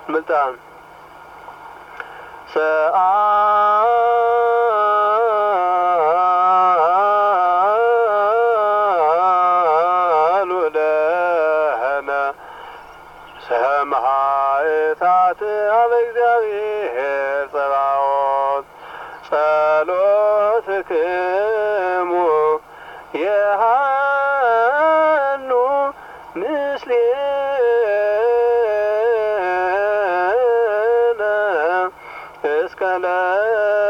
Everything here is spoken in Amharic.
ምልጣን ሰአሉ ለነ ሰማዕታት አበ እግዚአብሔር ጸባኦት ጸሎትክሙ የሃኑ ምስሌነ እስከ